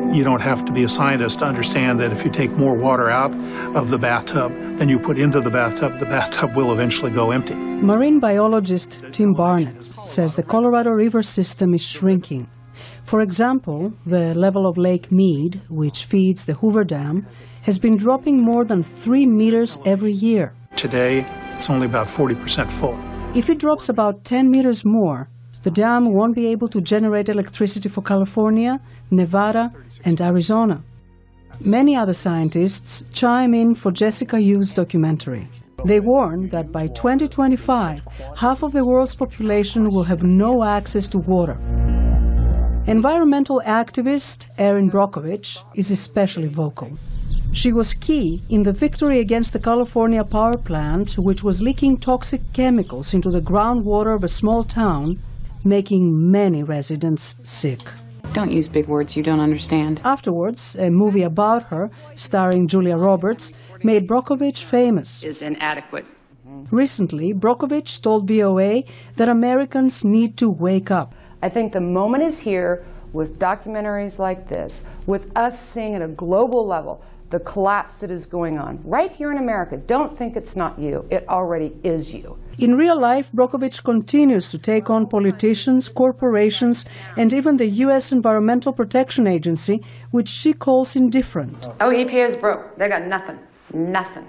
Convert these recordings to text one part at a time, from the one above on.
You don't have to be a scientist to understand that if you take more water out of the bathtub than you put into the bathtub will eventually go empty. Marine biologist Tim Barnett says the Colorado River system is shrinking. For example, the level of Lake Mead, which feeds the Hoover Dam, has been dropping more than 3 meters every year. Today, it's only about 40% full. If it drops about 10 meters more, the dam won't be able to generate electricity for California, Nevada, and Arizona. Many other scientists chime in for Jessica Yu's documentary. They warn that by 2025, half of the world's population will have no access to water. Environmental activist Erin Brockovich is especially vocal. She was key in the victory against the California power plant, which was leaking toxic chemicals into the groundwater of a small town, making many residents sick. Don't use big words you don't understand. Afterwards, a movie about her, starring Julia Roberts, made Brockovich famous. Is inadequate. Recently, Brockovich told VOA that Americans need to wake up. I think the moment is here with documentaries like this, with us seeing at a global level the collapse that is going on right here in America. Don't think it's not you. It already is you. In real life, Brockovich continues to take on politicians, corporations, and even the U.S. Environmental Protection Agency, which she calls indifferent. Oh, EPA is broke. They got nothing. Nothing.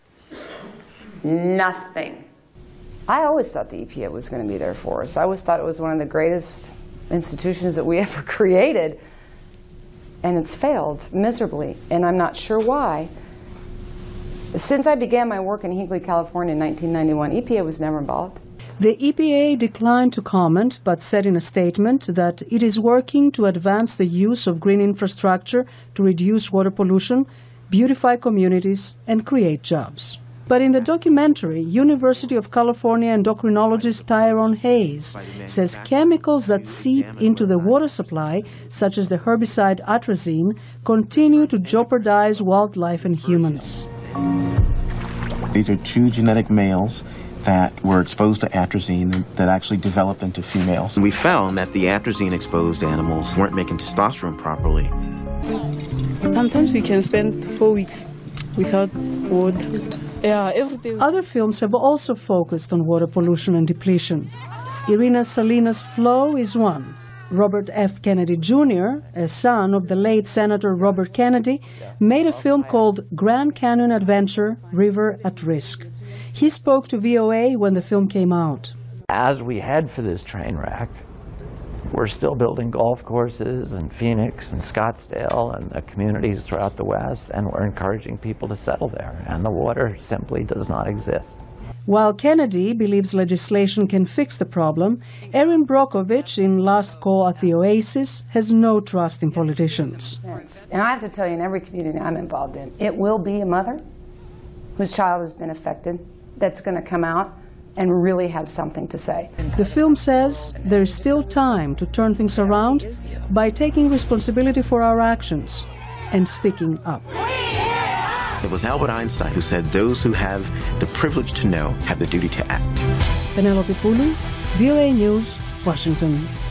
Nothing. I always thought the EPA was going to be there for us. I always thought it was one of the greatest institutions that we ever created. And it's failed miserably, and I'm not sure why. Since I began my work in Hinckley, California in 1991, EPA was never involved. The EPA declined to comment, but said in a statement that it is working to advance the use of green infrastructure to reduce water pollution, beautify communities, and create jobs. But in the documentary, University of California endocrinologist Tyrone Hayes says chemicals that seep into the water supply, such as the herbicide atrazine, continue to jeopardize wildlife and humans. These are 2 genetic males that were exposed to atrazine that actually developed into females. We found that the atrazine-exposed animals weren't making testosterone properly. Sometimes we can spend 4 weeks without water. Other films have also focused on water pollution and depletion. Irina Salinas' Flow is one. Robert F. Kennedy Jr., a son of the late Senator Robert Kennedy, made a film called Grand Canyon Adventure, River at Risk. He spoke to VOA when the film came out. As we head for this train wreck, we're still building golf courses in Phoenix and Scottsdale and the communities throughout the West, and we're encouraging people to settle there, and the water simply does not exist. While Kennedy believes legislation can fix the problem, Erin Brockovich, in Last Call at the Oasis, has no trust in politicians. And I have to tell you, in every community I'm involved in, it will be a mother whose child has been affected that's going to come out and really have something to say. The film says there is still time to turn things around by taking responsibility for our actions and speaking up. It was Albert Einstein who said, "Those who have the privilege to know have the duty to act." Penelope Pulu, VOA News, Washington.